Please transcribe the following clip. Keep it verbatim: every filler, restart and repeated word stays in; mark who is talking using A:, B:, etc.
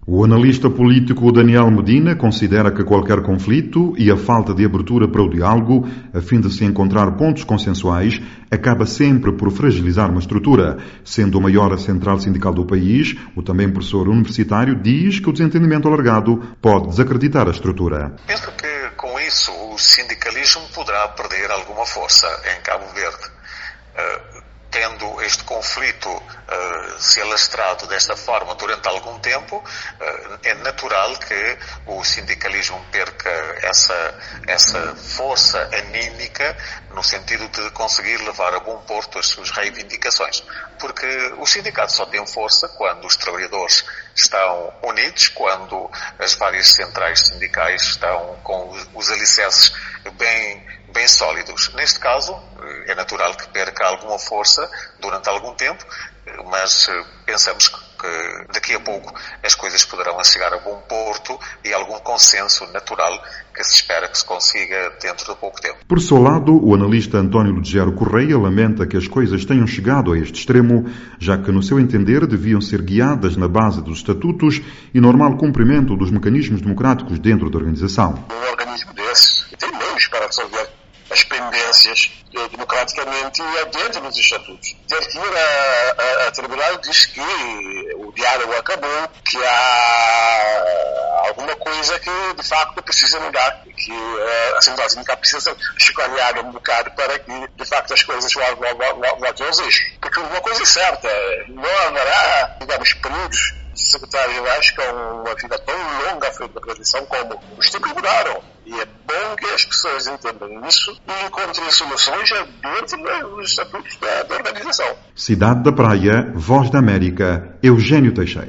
A: O analista político Daniel Medina considera que qualquer conflito e a falta de abertura para o diálogo, a fim de se encontrar pontos consensuais, acaba sempre por fragilizar uma estrutura. Sendo a maior central sindical do país, o também professor universitário diz que o desentendimento alargado pode desacreditar a estrutura.
B: Penso que com isso o sindicalismo poderá perder alguma força em Cabo Verde. Uh, Tendo este conflito uh, se alastrado desta forma durante algum tempo, uh, é natural que o sindicalismo perca essa, essa força anímica no sentido de conseguir levar a bom porto as suas reivindicações. Porque os sindicatos só têm força quando os trabalhadores estão unidos, quando as várias centrais sindicais estão com os alicerces bem, bem sólidos. Neste caso, é natural que perca alguma força durante algum tempo, mas pensamos que daqui a pouco as coisas poderão chegar a bom porto e algum consenso natural que se espera que se consiga dentro de pouco tempo.
A: Por seu lado, o analista António Lugero Correia lamenta que as coisas tenham chegado a este extremo, já que, no seu entender, deviam ser guiadas na base dos estatutos e normal cumprimento dos mecanismos democráticos dentro da organização.
C: Um organismo desse tem meios para resolver as pendências democraticamente dentro dos estatutos. Ter que ir a, a, a tribunal diz que o diálogo acabou, que há alguma coisa que de facto precisa mudar, que a central sindical precisa ser chicalhada um bocado para que de facto as coisas voltem aos eixos. Porque uma coisa é certa, não haverá, digamos, períodos secretários com uma vida tão longa à frente da transição como os tempos mudaram. E é bom que as pessoas entendam isso e encontrem soluções dentro dos estatutos da, da organização.
A: Cidade da Praia, Voz da América, Eugênio Teixeira.